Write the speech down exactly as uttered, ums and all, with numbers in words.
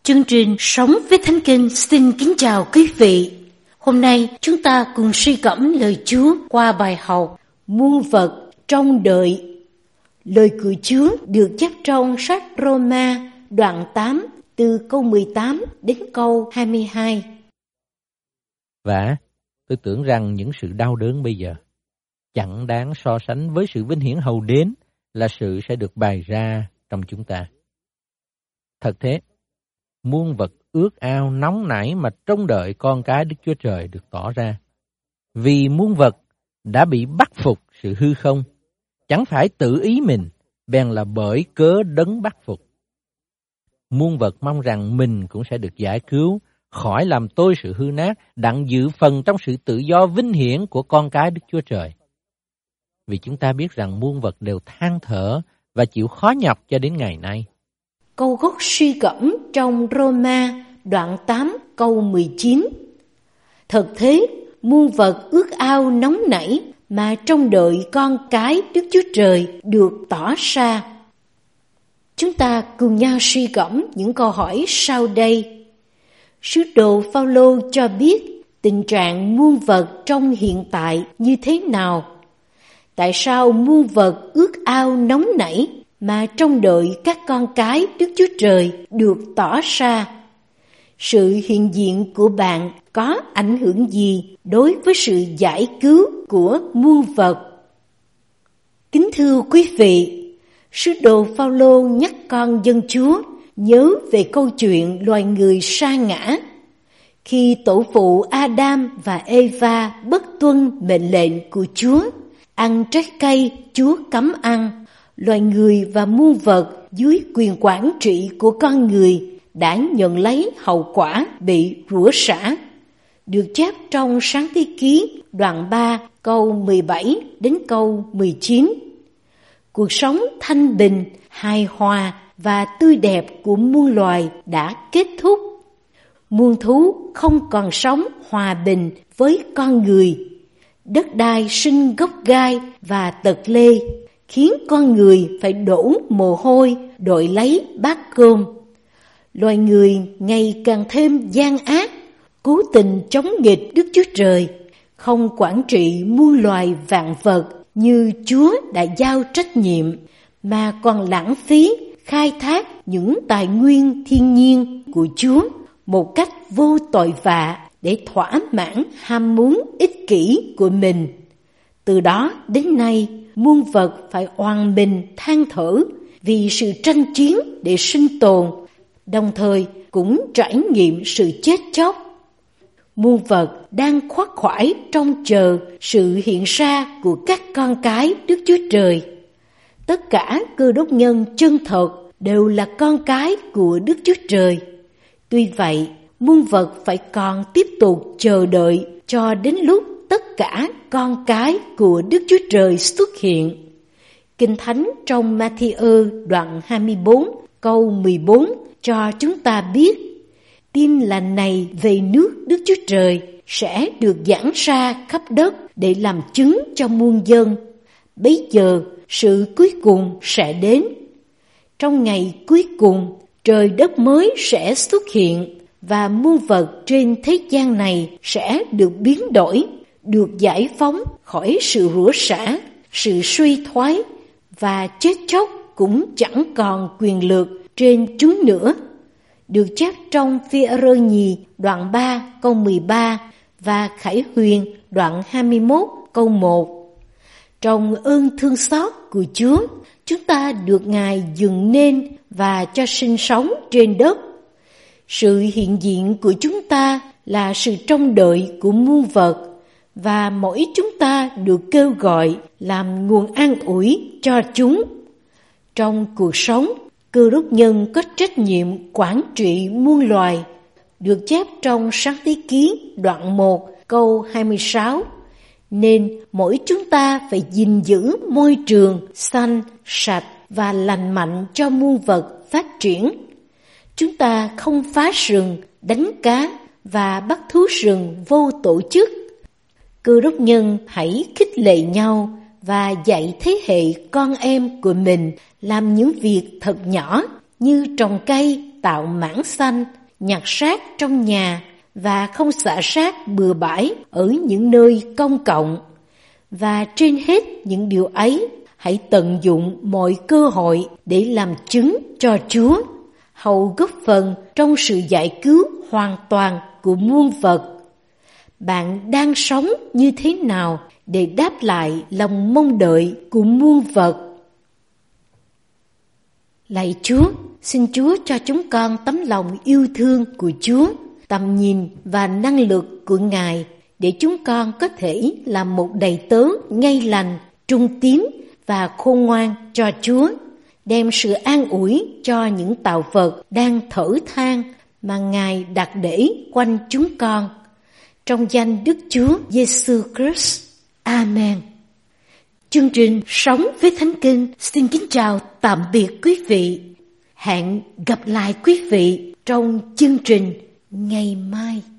Chương trình Sống với Thánh Kinh xin kính chào quý vị. Hôm nay chúng ta cùng suy gẫm lời Chúa qua bài học Muôn vật trong đợi. Lời của Chúa được chép trong sách Roma đoạn tám từ câu mười tám đến câu hai mươi hai. Và tôi tưởng rằng những sự đau đớn bây giờ chẳng đáng so sánh với sự vinh hiển hầu đến là sự sẽ được bày ra trong chúng ta. Thật thế, muôn vật ước ao nóng nảy mà trông đợi con cái Đức Chúa Trời được tỏ ra. Vì muôn vật đã bị bắt phục sự hư không, chẳng phải tự ý mình, bèn là bởi cớ đấng bắt phục. Muôn vật mong rằng mình cũng sẽ được giải cứu khỏi làm tôi sự hư nát, đặng dự phần trong sự tự do vinh hiển của con cái Đức Chúa Trời. Vì chúng ta biết rằng muôn vật đều than thở và chịu khó nhọc cho đến ngày nay. Câu gốc suy gẫm trong Roma đoạn tám câu mười chín. Thật thế, muôn vật ước ao nóng nảy mà trông đợi con cái Đức Chúa Trời được tỏ ra. Chúng ta cùng nhau suy gẫm những câu hỏi sau đây. Sứ đồ Phao-lô cho biết tình trạng muôn vật trong hiện tại như thế nào? Tại sao muôn vật ước ao nóng nảy mà trông đợi các con cái Đức Chúa Trời được tỏ ra? Sự hiện diện của bạn có ảnh hưởng gì đối với sự giải cứu của muôn vật? Kính thưa quý vị, sứ đồ Phao-lô nhắc con dân Chúa nhớ về câu chuyện loài người sa ngã. Khi tổ phụ Adam và Eva bất tuân mệnh lệnh của Chúa, ăn trái cây Chúa cấm ăn, loài người và muôn vật dưới quyền quản trị của con người đã nhận lấy hậu quả bị rủa xả, được chép trong Sáng Thế Ký đoạn ba câu mười bảy đến câu mười chín. Cuộc sống thanh bình, hài hòa và tươi đẹp của muôn loài đã kết thúc. Muôn thú không còn sống hòa bình với con người. Đất đai sinh gốc gai và tật lê, khiến con người phải đổ mồ hôi đội lấy bát cơm. Loài người ngày càng thêm gian ác, cố tình chống nghịch Đức Chúa Trời, không quản trị muôn loài vạn vật như Chúa đã giao trách nhiệm, mà còn lãng phí khai thác những tài nguyên thiên nhiên của Chúa một cách vô tội vạ để thỏa mãn ham muốn ích kỷ của mình. Từ đó đến nay, muôn vật phải oàn mình than thở vì sự tranh chiến để sinh tồn, đồng thời cũng trải nghiệm sự chết chóc. Muôn vật đang khoác khoải trông chờ sự hiện ra của các con cái Đức Chúa Trời. Tất cả Cơ Đốc nhân chân thật đều là con cái của Đức Chúa Trời. Tuy vậy, muôn vật phải còn tiếp tục chờ đợi cho đến lúc tất cả con cái của Đức Chúa Trời xuất hiện. Kinh Thánh trong Ma-thi-ơ đoạn hai mươi bốn câu mười bốn cho chúng ta biết tin lành này về nước Đức Chúa Trời sẽ được giảng ra khắp đất để làm chứng cho muôn dân. Bấy giờ sự cuối cùng sẽ đến. Trong ngày cuối cùng, trời đất mới sẽ xuất hiện và muôn vật trên thế gian này sẽ được biến đổi, được giải phóng khỏi sự rủa xả, sự suy thoái và chết chóc cũng chẳng còn quyền lực trên chúng nữa. Được chép trong Phi-e-rơ nhì đoạn ba câu mười ba và Khải Huyền đoạn hai mươi mốt câu một. Trong ơn thương xót của Chúa, chúng ta được Ngài dựng nên và cho sinh sống trên đất. Sự hiện diện của chúng ta là sự trông đợi của muôn vật, và mỗi chúng ta được kêu gọi làm nguồn an ủi cho chúng. Trong cuộc sống, Cơ Đốc nhân có trách nhiệm quản trị muôn loài, được chép trong Sáng Thế Ký đoạn một câu hai mươi sáu. Nên mỗi chúng ta phải gìn giữ môi trường xanh, sạch và lành mạnh cho muôn vật phát triển. Chúng ta không phá rừng, đánh cá và bắt thú rừng vô tổ chức. Cơ Đốc nhân hãy khích lệ nhau và dạy thế hệ con em của mình làm những việc thật nhỏ như trồng cây tạo mảng xanh, nhặt rác trong nhà và không xả rác bừa bãi ở những nơi công cộng. Và trên hết những điều ấy, hãy tận dụng mọi cơ hội để làm chứng cho Chúa, hầu góp phần trong sự giải cứu hoàn toàn của muôn vật. Bạn đang sống như thế nào để đáp lại lòng mong đợi của muôn vật? Lạy Chúa, xin Chúa cho chúng con tấm lòng yêu thương của Chúa, tầm nhìn và năng lực của Ngài, để chúng con có thể làm một đầy tớ ngay lành, trung tín và khôn ngoan cho Chúa, đem sự an ủi cho những tạo vật đang thở than mà Ngài đặt để quanh chúng con. Trong danh Đức Chúa Giêsu Christ. Amen. Chương trình Sống với Thánh Kinh xin kính chào tạm biệt quý vị. Hẹn gặp lại quý vị trong chương trình ngày mai.